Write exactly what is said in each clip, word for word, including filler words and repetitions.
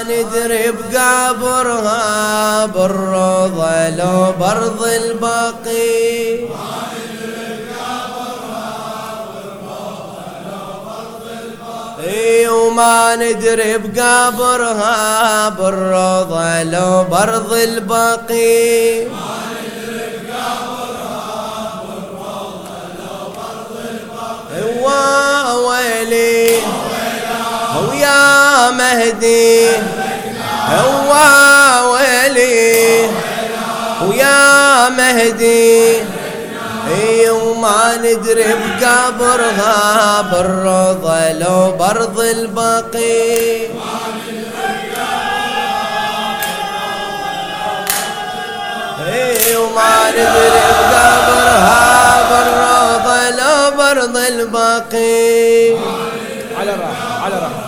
ندري بقبرها بالروضة لو برض الباقي، وما ندري بقبرها بالروضة لو برض الباقي، ويلي ويا مهدي، هو ويلي ويا مهدي، وما ندري بقبرها بالروضة لو برض الباقي، وما ندري بقبرها بالروضة لو برض الباقي. على راحة على راحة.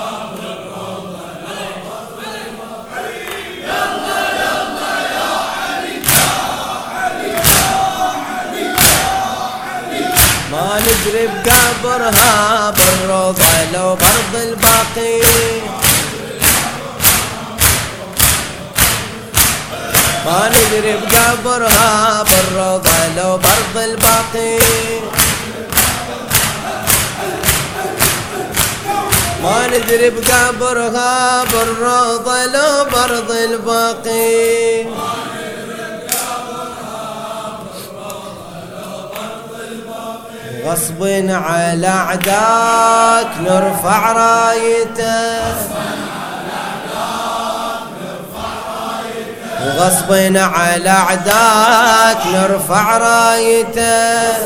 ما ندري بقبرها بالروضة لو برض الباقي، ما ندري بقبرها بالروضة لو برض الباقي، ما ندري بقبرها بالروضة لو برض الباقي. غصب على عداك نرفع رايته، وغصب على عداك نرفع رايته،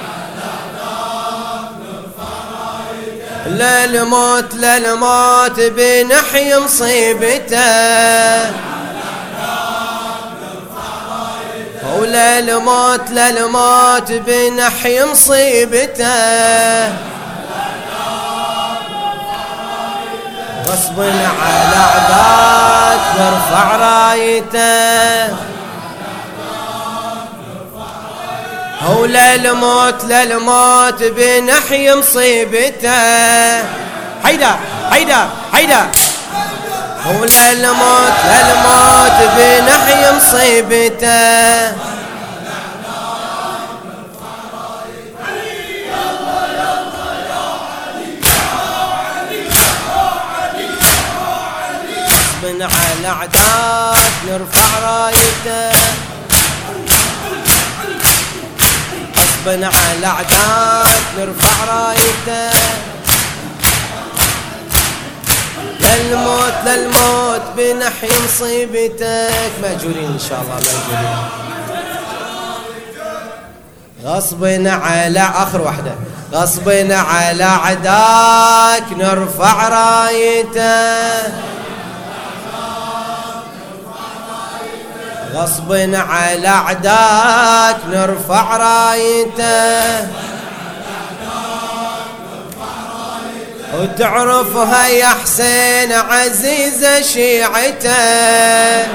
للموت للموت بنحيي مصيبته، ولا الموت للموت بنحيي مصيبته، غصب على عداك نرفع رايته، ولا الموت للموت بنحيي مصيبته. حيدر حيدر حيدر. ولا الموت للموت بنحيي مصيبته، غصب على عداك نرفع رايته، غصب على عداك نرفع رايته، للموت للموت بنحيي مصيبتك. مأجورين إن شاء الله مأجورين. غصب على آخر واحدة، غصب على عداك نرفع رايته، غصب على عداك نرفع رايته، وتعرفها يا حسين عزيزة شيعته،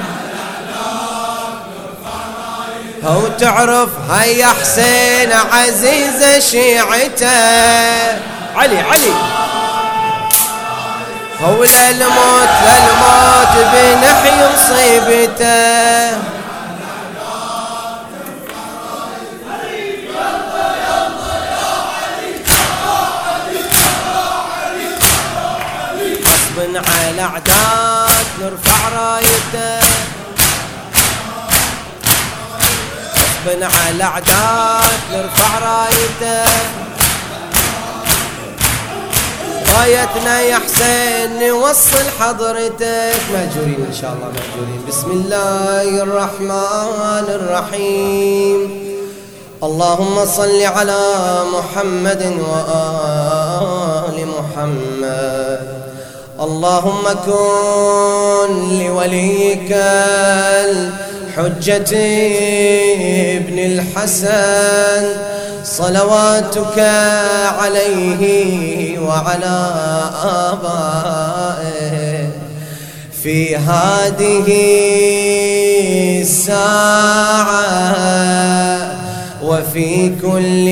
وتعرفها يا حسين عزيزة شيعته. علي علي. ولا الموت للموت بنحيي مصيبته، غصب على عداك نرفع رايته، غصب على عداك نرفع رايته، رايتنا يا حسين نوصل حضرتك. مأجورين إن شاء الله مأجورين. بسم الله الرحمن الرحيم. اللهم صل على محمد وآل محمد. اللهم كن لوليك الحجة ابن الحسن صلواتك عليه وعلى آبائه في هذه الساعة وفي كل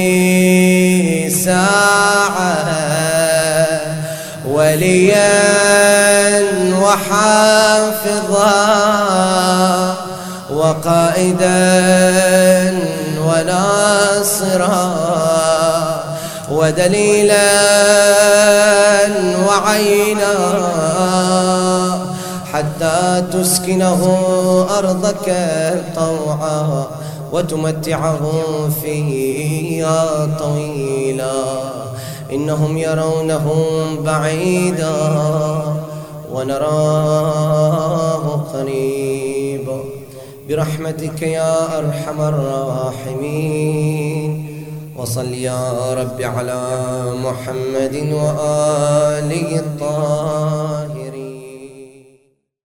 ساعة وليا وحافظا وقائدا وناصرا ودليلا وعينا حتى تسكنه أرضك طوعا وتمتعه فيها طويلا. إنهم يرونه بعيدا ونراه قريبا برحمتك يا أرحم الراحمين. وصل يا رب على محمد وآله الطاهرين.